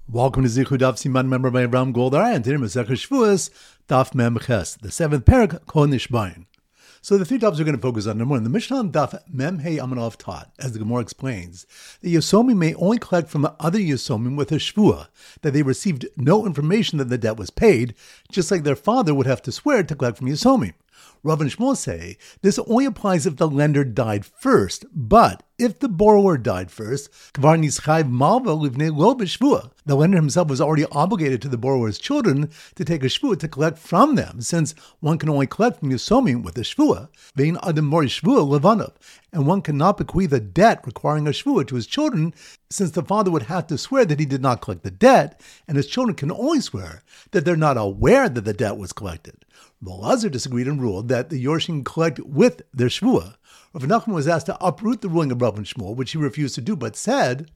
Welcome to Zichud Daf Siman, member by Ram Goldar, and today Masechah Shavuos, Daf Mem Ches, the seventh parak, Kol Nishbayin. So the three topics we're going to focus on. Number one, the Mishnah on Daf Mem Hey Amud Aleph taught, as the Gemara explains, that Yosomim may only collect from other Yosomim with a Shvuah, that they received no information that the debt was paid, just like their father would have to swear to collect from Yosomim. Rav and Shmuel say this only applies if the lender died first, but if the borrower died first, Kvar Nischayv Malva Livnei Lo B'Shvuah, the lender himself was already obligated to the borrower's children to take a shvuah to collect from them, since one can only collect from Yosomim with a shvuah, Vein Adam Mori Shvuah Levanav, and one cannot bequeath a debt requiring a shvuah to his children, since the father would have to swear that he did not collect the debt, and his children can only swear that they're not aware that the debt was collected. Elazar disagreed and ruled that the Yorshim collect with their shvuah. Rav Nachman was asked to uproot the ruling of Rav and Shmuel, which he refused to do, but said,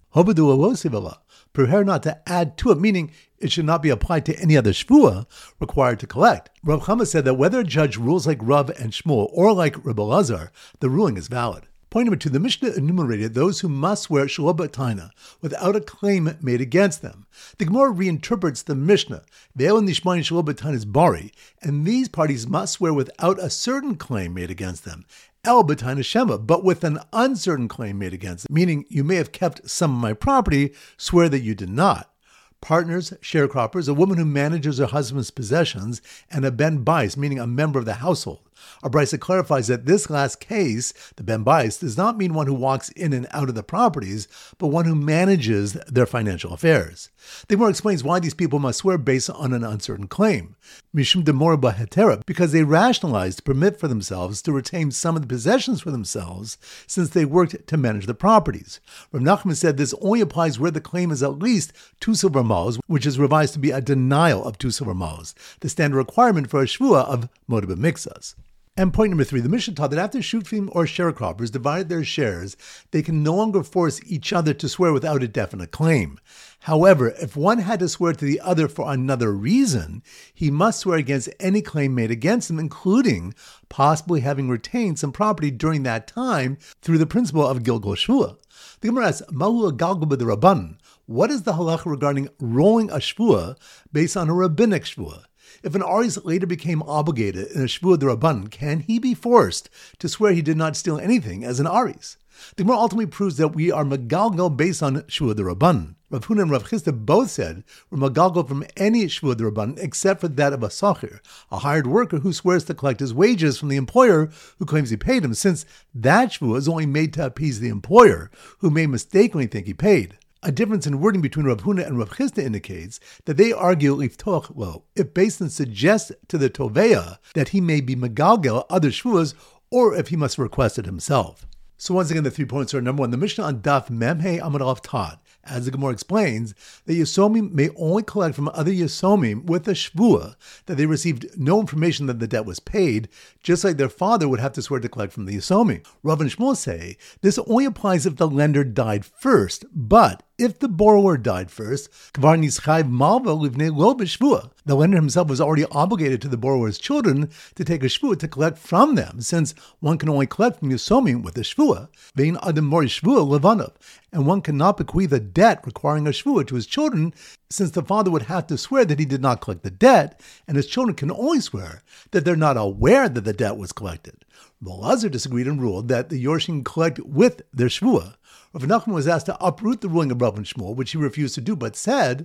prepare not to add to it, meaning it should not be applied to any other shvuah required to collect. Rav Chama said that whether a judge rules like Rav and Shmuel or like Rabbi Elazar, the ruling is valid. Point number two, the Mishnah enumerated those who must swear shelo b'taina without a claim made against them. The Gemara reinterprets the Mishnah, ve'el nishmayin shelo b'taina is bari, and these parties must swear without a certain claim made against them. El b'taina shema, but with an uncertain claim made against them, meaning you may have kept some of my property, swear that you did not. Partners, sharecroppers, a woman who manages her husband's possessions, and a ben bais, meaning a member of the household. Our Brisa clarifies that this last case, the ben bais, does not mean one who walks in and out of the properties, but one who manages their financial affairs. The Gemara explains why these people must swear based on an uncertain claim. Mishum demora b'hetera, because they rationalize to permit for themselves to retain some of the possessions for themselves, since they worked to manage the properties. Rav Nachman said this only applies where the claim is at least 2 silver malos, which is revised to be a denial of 2 silver malos, the standard requirement for a shvuah of moed b'mikzas. And point number three, the Mishnah taught that after shutfim or sharecroppers divided their shares, they can no longer force each other to swear without a definite claim. However, if one had to swear to the other for another reason, he must swear against any claim made against him, including possibly having retained some property during that time through the principle of Gilgal Shvuah. The Gemara asks, Mahu Galgal b'Rabbanan, what is the halacha regarding rolling a shvuah based on a rabbinic shvuah? If an aris later became obligated in a shvuah d'Rabbanan, can he be forced to swear he did not steal anything as an aris? The Gemara ultimately proves that we are megalgal based on shvuah d'Rabbanan. Rav Huna and Rav Chisda both said we're megalgal from any shvuah d'Rabbanan except for that of a sachir, a hired worker who swears to collect his wages from the employer who claims he paid him, since that shvuah is only made to appease the employer, who may mistakenly think he paid. A difference in wording between Rav Huna and Rav Chisda indicates that they argue liftoch lo, if Basin suggests to the Toveya that he may be megalgel other shvuahs, or if he must request it himself. So once again, the 3 points are: number one, the Mishnah on Daf Mem Hey Amud Aleph taught, as the Gemara explains, that Yosomim may only collect from other Yosomim with a shvuah, that they received no information that the debt was paid, just like their father would have to swear to collect from the Yosomim. Rav and Shmuel say this only applies if the lender died first, but if the borrower died first, Kvar Nischayv Malva Livnei Lo B'Shvuah, the lender himself was already obligated to the borrower's children to take a shvuah to collect from them, since one can only collect from Yosomim with a shvuah, Vein Adam Mori Shvuah Levanav, and one cannot bequeath a debt requiring a shvuah to his children, since the father would have to swear that he did not collect the debt, and his children can only swear that they're not aware that the debt was collected. Elazar disagreed and ruled that the Yorshim collect with their shvuah. Rav Nachman was asked to uproot the ruling of Rav and Shmuel, which he refused to do, but said,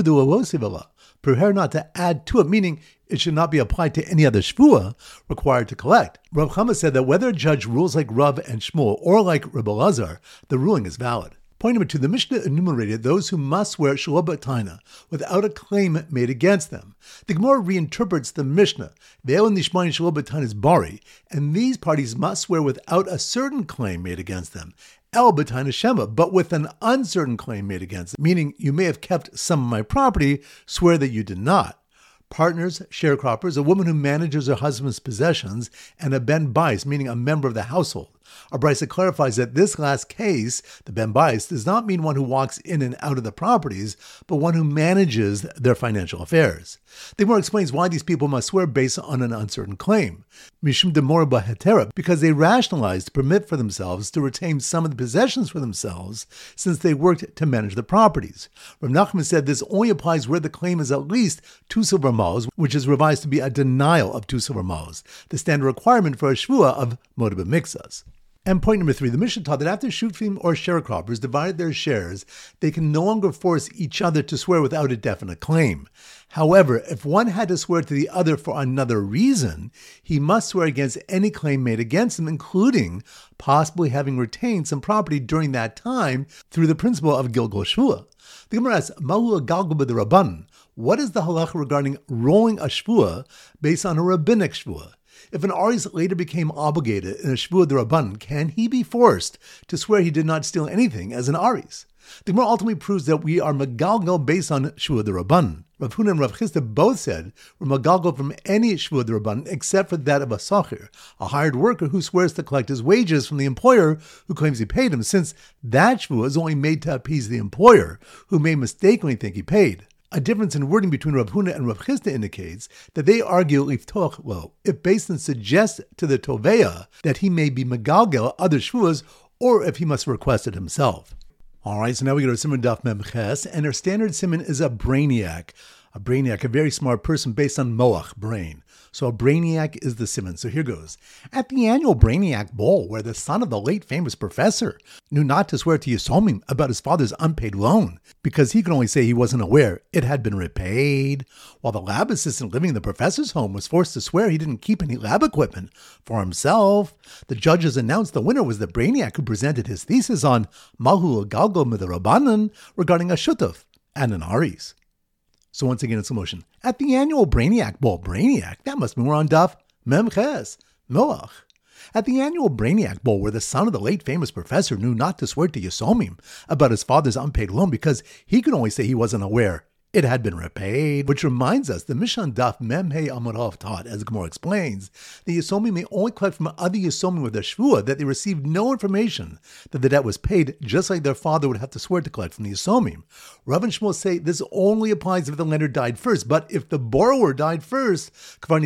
prepare not to add to it, meaning it should not be applied to any other shvuah required to collect. Rav Chama said that whether a judge rules like Rav and Shmuel or like Rabbi Elazar, the ruling is valid. Point number two, the Mishnah enumerated those who must swear shelo b'taina without a claim made against them. The Gemara reinterprets the Mishnah, ve'el nishmayin shelo b'taina is bari, and these parties must swear without a certain claim made against them. El b'taina shema, but with an uncertain claim made against them, meaning you may have kept some of my property, swear that you did not. Partners, sharecroppers, a woman who manages her husband's possessions, and a ben bais, meaning a member of the household. Our Brisa clarifies that this last case, the Ben Bais, does not mean one who walks in and out of the properties, but one who manages their financial affairs. The Gemara explains why these people must swear based on an uncertain claim. Mishum demora b'hetera, because they rationalized to permit for themselves to retain some of the possessions for themselves, since they worked to manage the properties. Rav Nachman said this only applies where the claim is at least 2 silver maos, which is revised to be a denial of 2 silver maos, the standard requirement for a shvua of moda b'mikzas. And point number 3, the Mishnah taught that after shutfim or sharecroppers divided their shares, they can no longer force each other to swear without a definite claim. However, if one had to swear to the other for another reason, he must swear against any claim made against him, including possibly having retained some property during that time through the principle of Gilgul Shvua. The Gemara asks, Mahu Galgul b'Derabanan, what is the halacha regarding rolling a shvua based on a rabbinic shvua? If an Aris later became obligated in a Shvua D'Rabbanan, can he be forced to swear he did not steal anything as an Aris? The Gemara ultimately proves that we are Megalgal based on Shvua D'Rabbanan. Rav Huna and Rav Chisda both said we're Megalgal from any Shvua D'Rabbanan except for that of a Sachir, a hired worker who swears to collect his wages from the employer who claims he paid him, since that Shvua is only made to appease the employer, who may mistakenly think he paid. A difference in wording between Rav Huna and Rav Chisda indicates that they argue if Beis Din suggests to the Toveya that he may be Megalgel other Shvuas, or if he must request it himself. Alright, so now we go to Siman Daf Mem Ches, and our standard Siman is a brainiac. A very smart person based on Moach, brain. So a brainiac is the Siman. So here goes. At the annual Brainiac Bowl, where the son of the late famous professor knew not to swear to Yisomim about his father's unpaid loan, because he could only say he wasn't aware it had been repaid, while the lab assistant living in the professor's home was forced to swear he didn't keep any lab equipment for himself, the judges announced the winner was the Brainiac who presented his thesis on Mahu Galgul B'Derabanan regarding a Shutuf and an Aris. So once again, in slow motion. At the annual Brainiac Bowl, Brainiac, that must mean we're on Daf Mem Ches, Moach. At the annual Brainiac Bowl, where the son of the late famous professor knew not to swear to Yisomim about his father's unpaid loan because he could only say he wasn't aware it had been repaid, which reminds us the Mishnah Daf Mem Hey Amud Aleph taught, as the Gemara explains, the Yisomim may only collect from other Yisomim with a shvua that they received no information that the debt was paid, just like their father would have to swear to collect from the Yisomim. Rav and Shmuel say this only applies if the lender died first, but if the borrower died first, the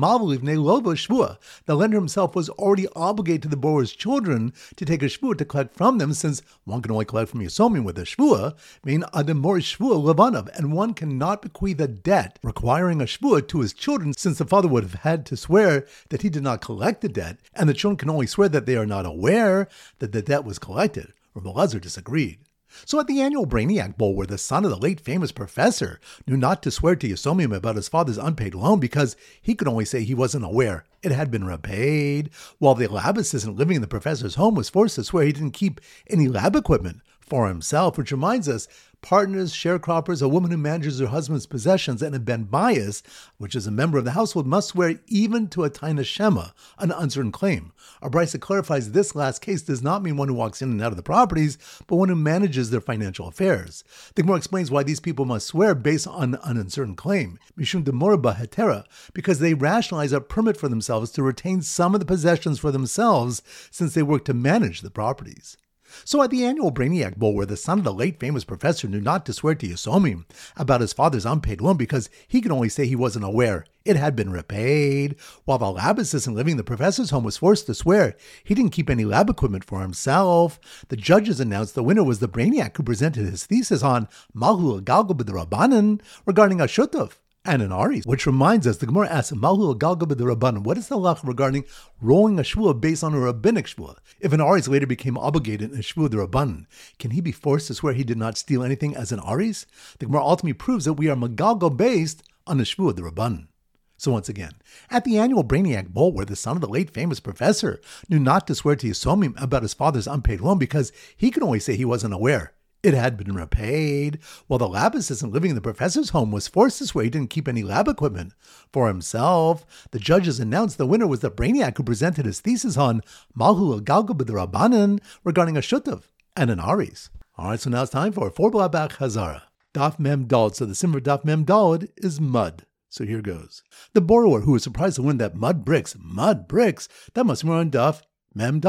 lender himself was already obligated to the borrower's children to take a shvua to collect from them, since one can only collect from Yisomim with a shvua, meaning ademor shvua levanav, and one cannot bequeath a debt requiring a shvua to his children, since the father would have had to swear that he did not collect the debt, and the children can only swear that they are not aware that the debt was collected. Rabbi Elazar disagreed. So at the annual Brainiac Bowl, where the son of the late famous professor knew not to swear to Yisomim about his father's unpaid loan because he could only say he wasn't aware it had been repaid, while the lab assistant living in the professor's home was forced to swear he didn't keep any lab equipment for himself, which reminds us, partners, sharecroppers, a woman who manages her husband's possessions, and a Ben Bias, which is a member of the household, must swear even to a Taina Shema, an uncertain claim. Our Brisa clarifies this last case does not mean one who walks in and out of the properties, but one who manages their financial affairs. The Gemara explains why these people must swear based on an uncertain claim, Mishum demora b'hetera, because they rationalize a permit for themselves to retain some of the possessions for themselves, since they work to manage the properties. So at the annual Brainiac Bowl, where the son of the late famous professor knew not to swear to Yisomim about his father's unpaid loan because he could only say he wasn't aware it had been repaid, while the lab assistant living in the professor's home was forced to swear he didn't keep any lab equipment for himself, the judges announced the winner was the Brainiac who presented his thesis on Mahu Galgul B'Derabanan regarding a Shutuf and an Aris, which reminds us, the Gemara asks, Mahu Galgul B'Derabanan, what is the halacha regarding rolling a shvua based on a rabbinic shvua? If an Aris later became obligated in a shvua D'Rabbanan, can he be forced to swear he did not steal anything as an Aris? The Gemara ultimately proves that we are Megalgal based on a shvua D'Rabbanan. So once again, at the annual Brainiac Bowl, where the son of the late famous professor knew not to swear to Yisomim about his father's unpaid loan because he could only say he wasn't aware it had been repaid, while the lab assistant living in the professor's home was forced to swear he didn't keep any lab equipment for himself, the judges announced the winner was the Brainiac who presented his thesis on Mahu Galgul B'Derabanan regarding a Shutuf and an Aris. Alright, so now it's time for 4 Blabach Hazara. Daf Mem Daled. So the simmer Daf Mem Daled is mud. So here goes. The borrower who was surprised to win that mud bricks, that must be on Daf Mem Daled.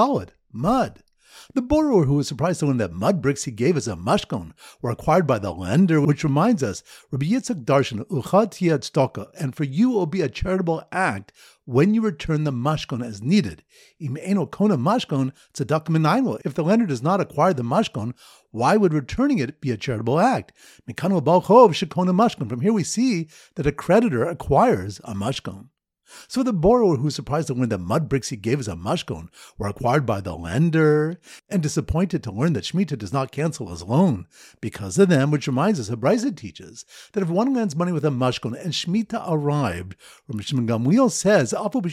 Mud. The borrower who was surprised to learn that mud bricks he gave as a mashkon were acquired by the lender, which reminds us, Rabbi Yitzchak Darshan, Uchad tiyad tzedakah, and for you it will be a charitable act when you return the mashkon as needed. Im eino kona mashkon tzedakah minayin. If the lender does not acquire the mashkon, why would returning it be a charitable act? Mikanu bal chov shekona mashkon. From here we see that a creditor acquires a mashkon. So the borrower who was surprised to learn that mud bricks he gave as a mashkon were acquired by the lender, and disappointed to learn that Shemitah does not cancel his loan because of them, which reminds us, Brisa teaches that if one lends money with a mashkon and Shemitah arrived, Rabbi Shimon Gamliel says,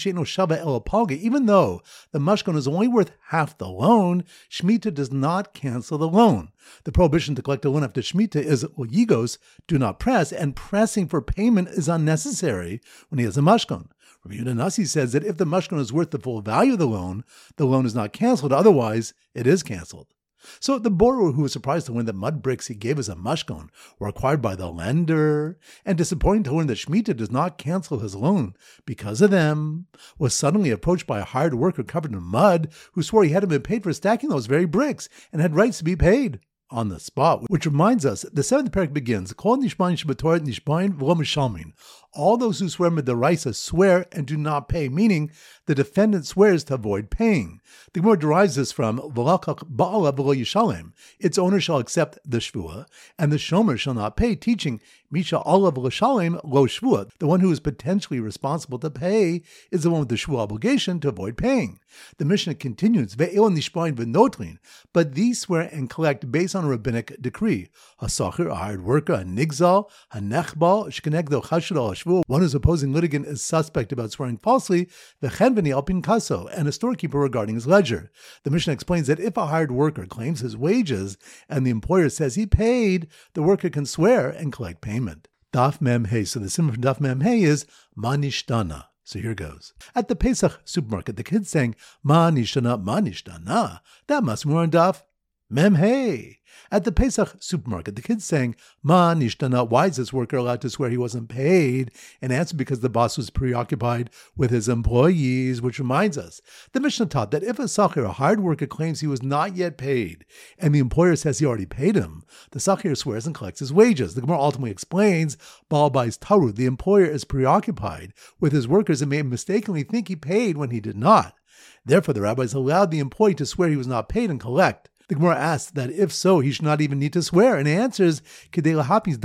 even though the mashkon is only worth half the loan, Shemitah does not cancel the loan. The prohibition to collect a loan after Shemitah is yigos, do not press, and pressing for payment is unnecessary when he has a mashkon. Rabbi Yehuda Nasi says that if the mashkon is worth the full value of the loan is not canceled, otherwise it is canceled. So the borrower who was surprised to learn that mud bricks he gave as a mashkon were acquired by the lender, and disappointed to learn that Shemitah does not cancel his loan because of them, was suddenly approached by a hired worker covered in mud who swore he hadn't been paid for stacking those very bricks and had rights to be paid on the spot. Which reminds us, the seventh parak begins, Kol nishbain shebatorat nishbain v'lo mishalmin. All those who swear midaraisa swear and do not pay, meaning the defendant swears to avoid paying. The Gemara derives this from V'lakach ba'ala v'lo yishalem. Its owner shall accept the shvua, and the shomer shall not pay, teaching Misha Allah v'lo lo shvua. The one who is potentially responsible to pay is the one with the shvua obligation to avoid paying. The Mishnah continues, Ve'el nishbain v'notrin, but these swear and collect based on a rabbinic decree. Hasachir, a hired worker, a nigzal, a nechbal, shkenegdo chashud al shvua. One whose opposing litigant is suspect about swearing falsely, v'chen v'ni alpin kaso, and a storekeeper regarding his ledger. The Mishnah explains that if a hired worker claims his wages and the employer says he paid, the worker can swear and collect payment. Daf Mem Hey. So the simmer from Daf Mem Hey is Ma nishtana. So here goes. At the Pesach supermarket, the kids saying Ma nishtana, Ma nishtana. That must be more on Daf Mem Hey. At the Pesach supermarket, the kids saying, Ma nishtana, why is this worker allowed to swear he wasn't paid? And answer, because the boss was preoccupied with his employees, which reminds us, the Mishnah taught that if a sachir, a hired worker, claims he was not yet paid, and the employer says he already paid him, the sachir swears and collects his wages. The Gemara ultimately explains, Baal Bais Taru, the employer is preoccupied with his workers and may mistakenly think he paid when he did not. Therefore, the rabbis allowed the employee to swear he was not paid and collect. The Gemara asks that if so, he should not even need to swear, and answers, to appease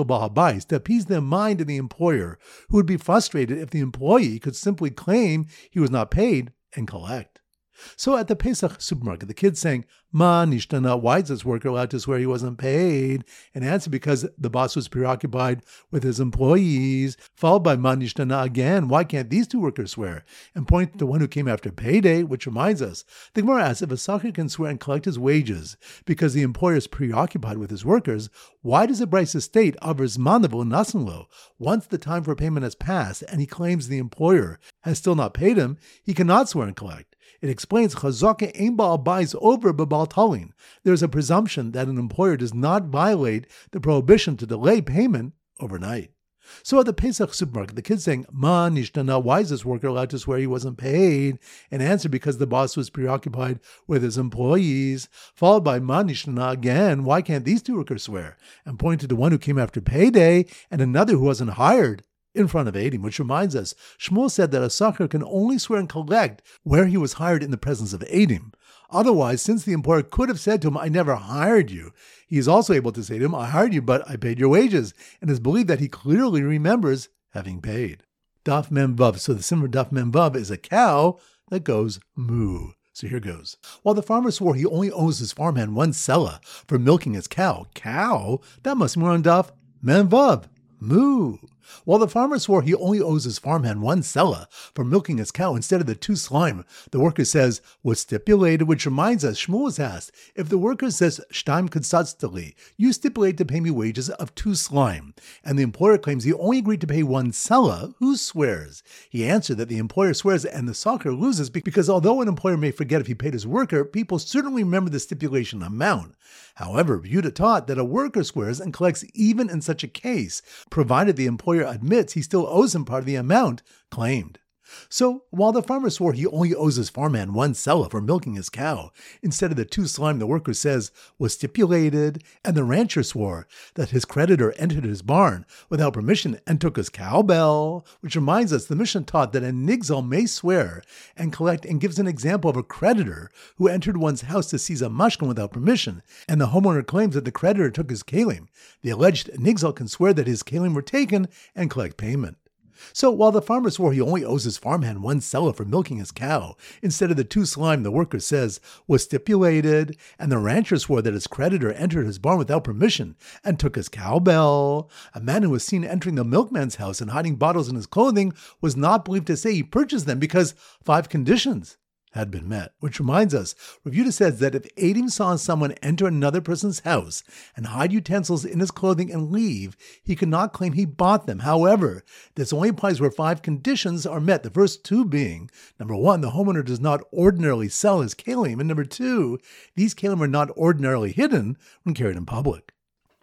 the mind of the employer, who would be frustrated if the employee could simply claim he was not paid and collect. So at the Pesach supermarket, the kids saying, Ma nishtana, why is this worker allowed to swear he wasn't paid? And answer, because the boss was preoccupied with his employees. Followed by Ma nishtana again, why can't these two workers swear? And point to the one who came after payday, which reminds us, the Gemara asks, if a sachir can swear and collect his wages because the employer is preoccupied with his workers, why does the Brisa state, Avers manavul nasanlo? Once the time for payment has passed and he claims the employer has still not paid him, he cannot swear and collect. It explains Chazaka ein Baal Bais over b'Baal Talin. There is a presumption that an employer does not violate the prohibition to delay payment overnight. So at the Pesach supermarket, the kids saying, Ma nishtana, why is this worker allowed to swear he wasn't paid? And answer, because the boss was preoccupied with his employees. Followed by Ma nishtana again, why can't these two workers swear? And pointed to one who came after payday and another who wasn't hired in front of Eidim, which reminds us, Shmuel said that a sachir can only swear and collect where he was hired in the presence of Eidim. Otherwise, since the employer could have said to him, I never hired you, he is also able to say to him, I hired you, but I paid your wages, and is believed that he clearly remembers having paid. Daf Mem Vav. So the simmer Daf Mem Vav is a cow that goes moo. So here goes. While the farmer swore he only owes his farmhand one sela for milking his cow, that must be more on Daf Mem Vav. Moo. While the farmer swore he only owes his farmhand one sela for milking his cow instead of the two slime, the worker says, was stipulated, which reminds us, Shmuel was asked, if the worker says, shtaim kutsatztali, you stipulate to pay me wages of two slime, and the employer claims he only agreed to pay one sela, who swears? He answered that the employer swears and the sachir loses, because although an employer may forget if he paid his worker, people certainly remember the stipulation amount. However, Yehuda taught that a worker swears and collects even in such a case, provided the employer admits he still owes him part of the amount claimed. So, while the farmer swore he only owes his farmhand one sela for milking his cow, instead of the 2 slime the worker says was stipulated, and the rancher swore that his creditor entered his barn without permission and took his cowbell, which reminds us the Mishnah taught that a nigzal may swear and collect, and gives an example of a creditor who entered one's house to seize a mashkin without permission, and the homeowner claims that the creditor took his kalim. The alleged nigzal can swear that his kalim were taken and collect payment. So while the farmer swore he only owes his farmhand one sela for milking his cow, instead of the 2 slime the worker says was stipulated, and the rancher swore that his creditor entered his barn without permission and took his cowbell, a man who was seen entering the milkman's house and hiding bottles in his clothing was not believed to say he purchased them because 5 conditions had been met. Which reminds us, Rav Yehuda says that if Adim saw someone enter another person's house and hide utensils in his clothing and leave, he could not claim he bought them. However, this only applies where 5 conditions are met. The first 2 being, number 1, the homeowner does not ordinarily sell his kalim, and number 2, these kalim are not ordinarily hidden when carried in public.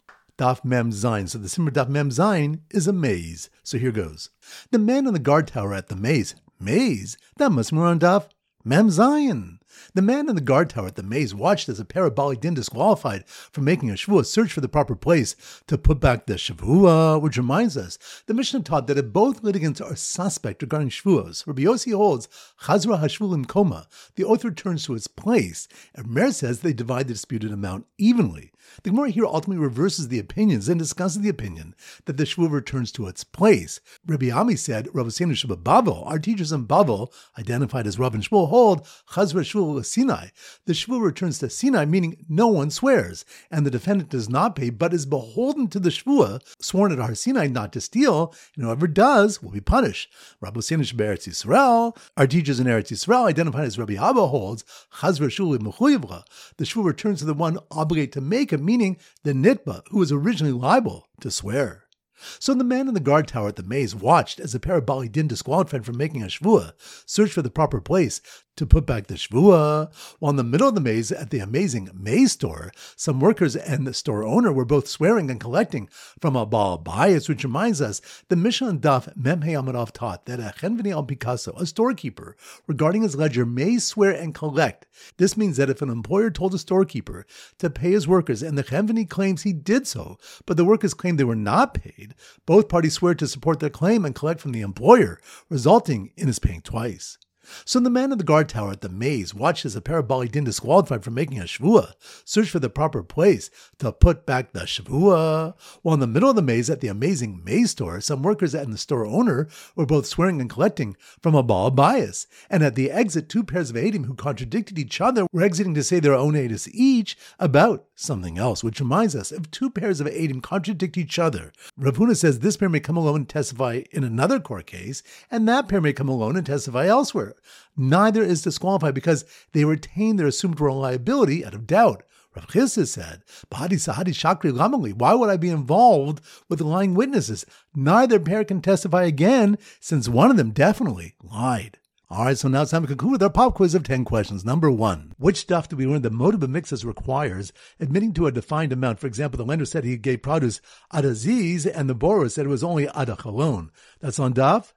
Daf Mem Zayin. So the Simmer Daf Mem Zayin is a maze. So here goes. The man on the guard tower at the maze. Maze? That must be on Daf Mem Zayin. The man in the guard tower at the maze watched as a pair of Bali Din disqualified from making a shvuah search for the proper place to put back the shvuah, which reminds us, the Mishnah taught that if both litigants are suspect regarding shvuahs, Rabbi Yossi holds Chazra Hashvulim Koma, the oath returns to its place, and Mer says they divide the disputed amount evenly. The Gemara here ultimately reverses the opinions and discusses the opinion that the shvuah returns to its place. Rabbi Ami said, Rav Hussein Sheba Bavel, our teachers in Bavel, identified as Rav and Shmuel, hold Chazra Shvuah Sinai. The shvuah returns to Sinai, meaning no one swears, and the defendant does not pay, but is beholden to the shvuah sworn at Har Sinai not to steal, and whoever does will be punished. Rabbi Hussein Sheba Eretz Yisrael, our teachers in Eretz Yisrael, identified as Rabbi Abba, holds Chazra Shvuah Mechuyivra. The shvuah returns to the one obligated to make it, meaning the nitba, who was originally liable to swear. So the man in the guard tower at the maze watched as a pair of Bali Din disqualified from making a shvuah searched for the proper place to put back the shvuah, while in the middle of the maze at the amazing maze store, some workers and the store owner were both swearing and collecting from a Baal Bayis, which reminds us the Mishnah and Daf Mem Hey Amud Aleph taught that a Chenveni al Picasso, a storekeeper, regarding his ledger may swear and collect. This means that if an employer told a storekeeper to pay his workers and the Chenveni claims he did so, but the workers claimed they were not paid, both parties swear to support their claim and collect from the employer, resulting in his paying twice. So the man in the guard tower at the maze watched as a pair of Bali Din disqualified from making a shvuah searched for the proper place to put back the shvuah, while in the middle of the maze at the amazing maze store, some workers and the store owner were both swearing and collecting from a Baal Bayis, and at the exit 2 pairs of Eidim who contradicted each other were exiting to say their own Eidus each about something else, which reminds us, if 2 pairs of Eidim contradict each other, Rav Huna says this pair may come alone and testify in another court case, and that pair may come alone and testify elsewhere. Neither is disqualified because they retain their assumed reliability out of doubt. Rav Chisda said, "Bahadi sahadi shakri lamali. Why would I be involved with lying witnesses? Neither pair can testify again since one of them definitely lied." All right, so now it's time to conclude with our pop quiz of 10 questions. Number 1, which stuff do we learn the motive of mixes requires admitting to a defined amount? For example, the lender said he gave produce ad aziz, and the borrower said it was only ad chalon. That's on Daf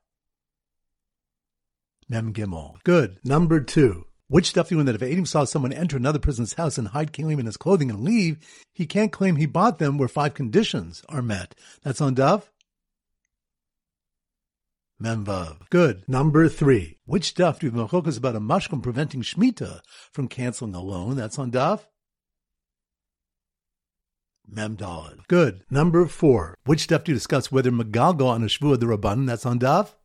Mem Gimel. Good. Number 2, which stuff do you learn that if Adim saw someone enter another person's house and hide kalim in his clothing and leave, he can't claim he bought them where 5 conditions are met? That's on Daf Mem Vav. Good. Number 3, which stuff do you have machlokas about a mashkum preventing Shemitah from canceling a loan? That's on Daf Mem Daled. Good. Number 4, which stuff do you discuss whether Megalgal on a shvuah the Rabbanan? That's on Daf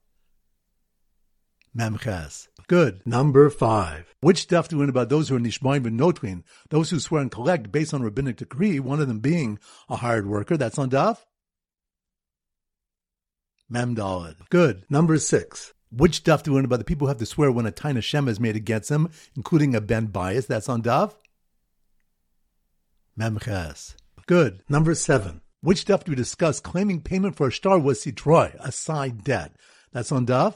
Mem Ches. Good. Number 5, which stuff do you learn about those who are nishbaim v'notrin, those who swear and collect based on rabbinic decree, one of them being a hired worker? That's on Daf Mem Daled. Good. Number 6, which stuff do you learn about the people who have to swear when a Tain Hashem is made against them, including a Ben Bias? That's on Daf Mem Ches. Good. Number 7, which stuff do we discuss claiming payment for a shtar was sitroy, a side debt? That's on Daf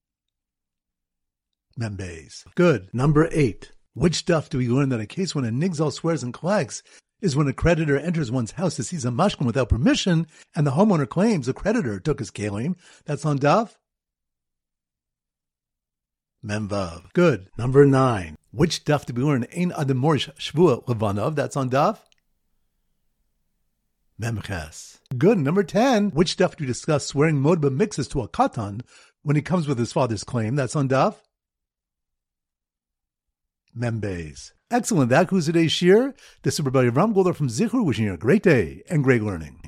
Mem Beis. Good. Number 8, which stuff do we learn that a case when a nigzal swears and collects is when a creditor enters one's house to seize a mashkin without permission, and the homeowner claims the creditor took his kalim? That's on Daf Mem Vav. Good. Number 9. Which daf do we learn Ein Adam Morish Shvua Levanav? That's on daf Mem Ches. Good. Number 10. Which daf do we discuss swearing modba mixes to a katan when he comes with his father's claim? That's on daf Mem Beis. Excellent. That concludes today's shir. This is Rabbi Ram Golder from Zichur wishing you a great day and great learning.